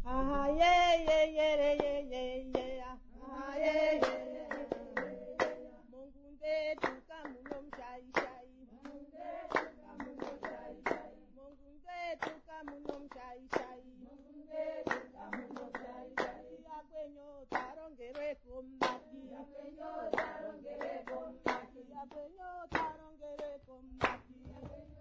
Ah, yeah, yeah, yeah, yeah, yeah, yeah. Ah, yeah, yeah, yeah, yeah. Mungunde tuka munom shai shai. Mungunde tuka munom shai shai. Mungunde tuka munom shai shai. Mungunde tuka munom shai shai. Agbenyo tarongere komati. Agbenyo tarongere komati. Agbenyo tarongere komati.